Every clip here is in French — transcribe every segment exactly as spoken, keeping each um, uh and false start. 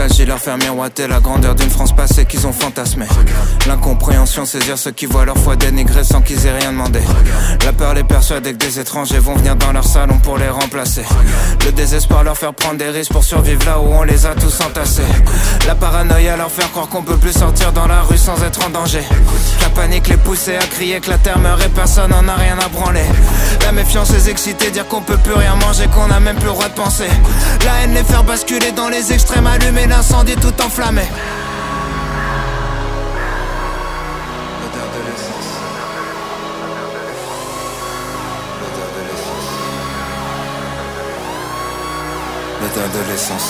nostalgie leur faire miroiter la grandeur d'une France passée qu'ils ont fantasmée. L'incompréhension saisir ceux qui voient leur foi dénigrée sans qu'ils aient rien demandé. La peur les persuade que des étrangers vont venir dans leur salon pour les remplacer. Le désespoir leur faire prendre des risques pour survivre là où on les a tous entassés. La paranoïa leur faire croire qu'on peut plus sortir dans la rue sans être en danger. La panique les pousser à crier que la terre meurt et personne n'en a rien à branler. La méfiance les exciter, dire qu'on peut plus rien manger, qu'on a même plus le droit de penser. La haine les faire basculer dans les extrêmes, allumer l'incendie tout enflammé. L'odeur de l'essence. L'odeur de l'essence. L'odeur de l'essence.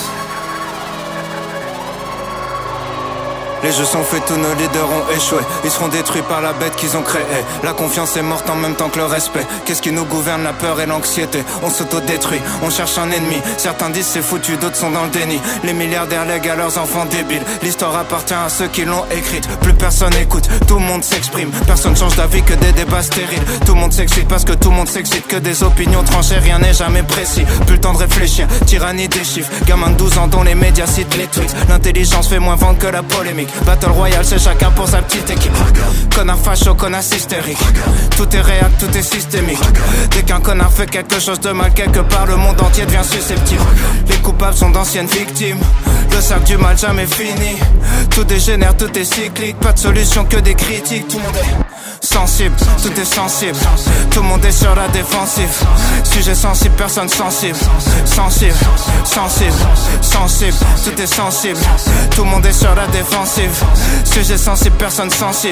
Les jeux sont faits, tous nos leaders ont échoué. Ils seront détruits par la bête qu'ils ont créée. La confiance est morte en même temps que le respect. Qu'est-ce qui nous gouverne? La peur et l'anxiété. On s'autodétruit, on cherche un ennemi. Certains disent c'est foutu, d'autres sont dans le déni. Les milliardaires lèguent à leurs enfants débiles. L'histoire appartient à ceux qui l'ont écrite. Plus personne écoute, tout le monde s'exprime. Personne change d'avis que des débats stériles. Tout le monde s'excite parce que tout le monde s'excite. Que des opinions tranchées, rien n'est jamais précis. Plus le temps de réfléchir, tyrannie des chiffres. Gamin de douze ans dont les médias citent les tweets. L'intelligence fait moins vendre que la polémique. Battle Royale, c'est chacun pour sa petite équipe. Connard facho, connard hystérique. Tout est réel, tout est systémique. Dès qu'un connard fait quelque chose de mal quelque part, le monde entier devient susceptible. Les coupables sont d'anciennes victimes. Le sac du mal jamais fini. Tout dégénère, tout est cyclique. Pas de solution que des critiques. Tout le monde est sensible, tout est sensible. Tout le monde est sur la défensive. Sujet sensible, personne sensible. Sensible, sensible, sensible. Tout est sensible. Tout le monde est sur la défensive. Sujet sensible, personne sensible.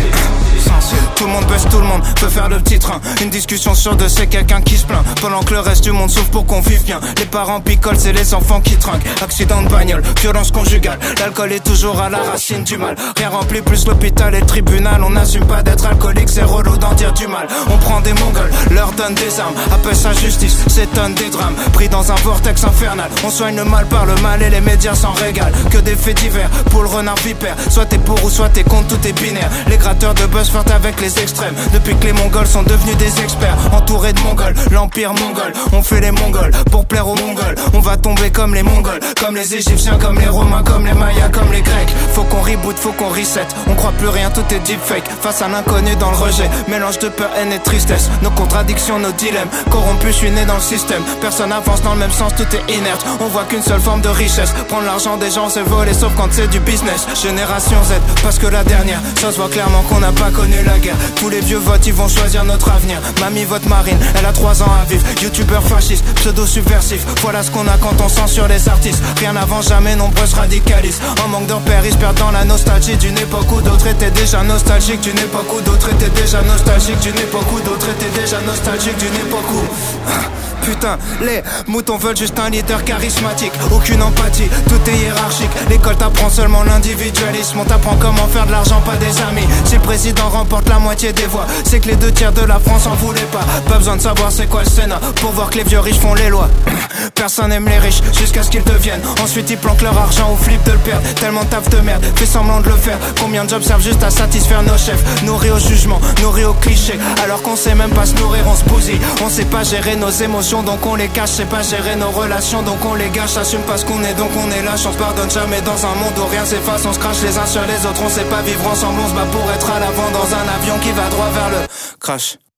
Tout le monde baisse, tout le monde peut faire le petit train. Une discussion sur deux, c'est quelqu'un qui se plaint. Pendant que le reste du monde souffre pour qu'on vive bien. Les parents picolent, c'est les enfants qui trinquent. Accident de bagnole, violence conjugale. L'alcool est toujours à la racine du mal. Rien remplit plus l'hôpital et le tribunal. On n'assume pas d'être alcoolique, c'est relou d'en dire du mal. On prend des mongols, leur donne des armes. Appelle ça justice, s'étonne des drames. Pris dans un vortex infernal. On soigne le mal par le mal et les médias s'en régalent. Que des faits divers pour le renard vipère. Soit t'es pour ou soit t'es contre, tout est binaire. Les gratteurs de buzz flirtent avec les extrêmes. Depuis que les mongols sont devenus des experts. Entourés de mongols, l'empire mongol. On fait les mongols pour plaire aux mongols. On va tomber comme les mongols, comme les égyptiens, comme les romains, comme les mayas, comme les grecs. Faut qu'on reboot, faut qu'on reset. On croit plus rien, tout est deepfake. Face à l'inconnu dans le rejet, mélange de peur, haine et tristesse. Nos contradictions, nos dilemmes. Corrompus, je suis né dans le système. Personne avance dans le même sens, tout est inerte. On voit qu'une seule forme de richesse. Prendre l'argent des gens, c'est voler, sauf quand c'est du business. Génération Z, parce que la dernière, ça se voit clairement qu'on n'a pas connu la guerre. Tous les vieux votent, ils vont choisir notre avenir. Mamie vote Marine, elle a trois ans à vivre. Youtubeur fasciste, pseudo subversif. Voilà ce qu'on a quand on censure les artistes. Rien n'avance jamais, nombreuses radicalistes. En manque de repères, ils se perdent dans la nostalgie d'une époque où d'autres étaient déjà nostalgiques. D'une époque où d'autres étaient déjà nostalgiques. D'une époque où d'autres étaient déjà nostalgiques. D'une époque où... Putain, les moutons veulent juste un leader charismatique. Aucune empathie, tout est hiérarchique. L'école t'apprend seulement l'individualisme. On t'apprend comment faire de l'argent, pas des amis. Si le président remporte la moitié des voix, c'est que les deux tiers de la France en voulaient pas. Pas besoin de savoir c'est quoi le Sénat pour voir que les vieux riches font les lois. Personne aime les riches jusqu'à ce qu'ils deviennent. Ensuite ils planquent leur argent ou flippent de le perdre. Tellement taf de merde, fait semblant de le faire. Combien de jobs servent juste à satisfaire nos chefs? Nourris au jugement, nourris au cliché. Alors qu'on sait même pas se nourrir, on se bousille. On sait pas gérer nos émotions, donc on les cache. C'est pas gérer nos relations, donc on les gâche. Assume pas ce qu'on est, donc on est lâche. On se pardonne jamais dans un monde où rien s'efface. On se crache les uns sur les autres, on sait pas vivre ensemble. On se bat pour être à l'avant dans un avion qui va droit vers le crash.